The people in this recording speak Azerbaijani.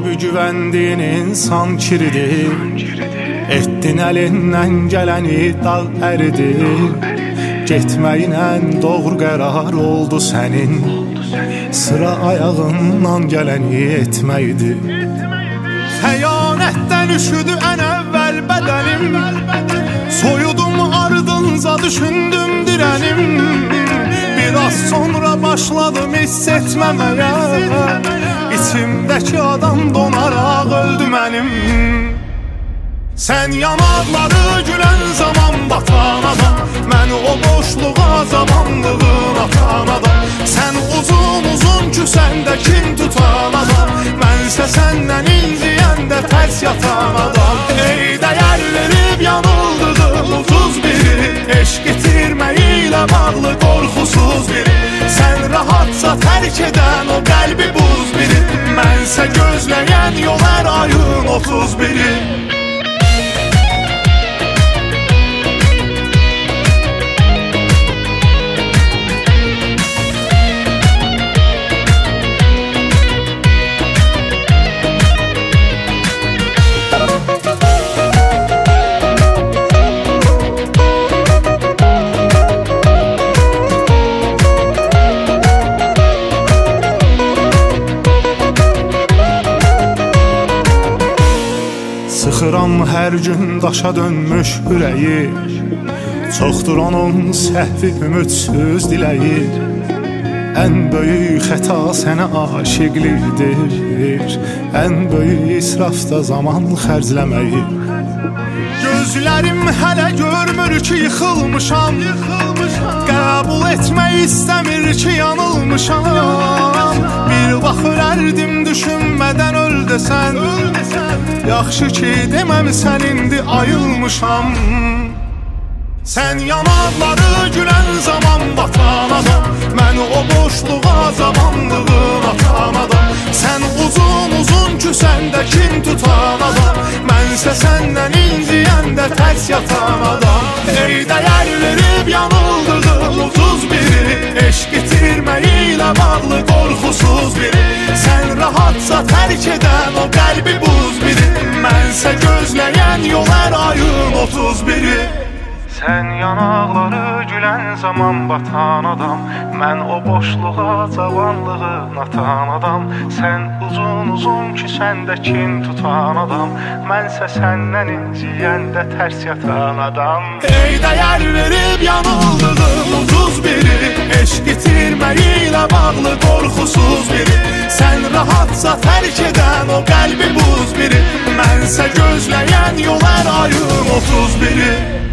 gibi güvendiğin insan kiridi. Etdin əlindən gələni dağ əridi. Getməyinlə doğru qərar oldu sənin. Sıra ayağından gələni etməkdir. Xəyanətdən üşüdü ən əvvəl bədənim. Soyudum ardınca düşündüm dirənim. Biraz sonra başladım hiss etməməyə. İçimdəki adam donaraq öldü mənim. Sən yanaqları gülən zaman batan adam. Mən o boşluğa zamanlığın atan adam. Sən uzun uzun küsəndə kin tutan adam. Mənsə səndən inciyəndə tərs yatan adam. Ey dəyər verib yanıldığım ucuz biri. Eşq itirməyi ilə bağlı qorxusuz biri. Sən rahatsa tərk edən o qəlbi buz biri. Mənsə gözləyən yol hər ayın 31-i. Sıxıram hər gün daşa dönmüş ürəyi. Çoxdur onun səhvi ümidsiz diləyi. Ən böyük xəta sənə aşiqlidir. Ən böyük israfda zaman xərcləməyi. Gözlərim hələ görmür ki yıxılmışam. Qəbul etmək istəmir ki yanılmışam. Bir vaxt ölərdim düşünmədən öl desən. Yaxşı ki deməmsən indi ayılmışam. Sən yanaqları gülən zaman batan adam. Mən o boşluğa zamanlığın atan adam. Sən uzun uzun küsəndə kin tutan adam. Mənsə səndən inciyəndə tərs yatan adam. Ey dəyər verib yanıldığım ucuz biri. Eşq itirməyi ilə bağlı qorxusuz biri. Sən rahatsa tərk edən o qəlbi buz biri. Mənsə gözləyən yol hər ayın 31-i. Sən yanaqları gülən zaman batan adam. Mən o boşluğa cavanlığın atan adam. Sən uzun uzun küsəndə kin tutan adam. Mənsə səndən inciyəndə tərs yatan adam. Ey dəyər verib yanıldığım ucuz biri. Eşq itirməyi ilə bağlı qorxusuz biri. Sən rahatsa tərk edən o qəlbi buz biri. Mənsə gözləyən yol hər ayın 31-i.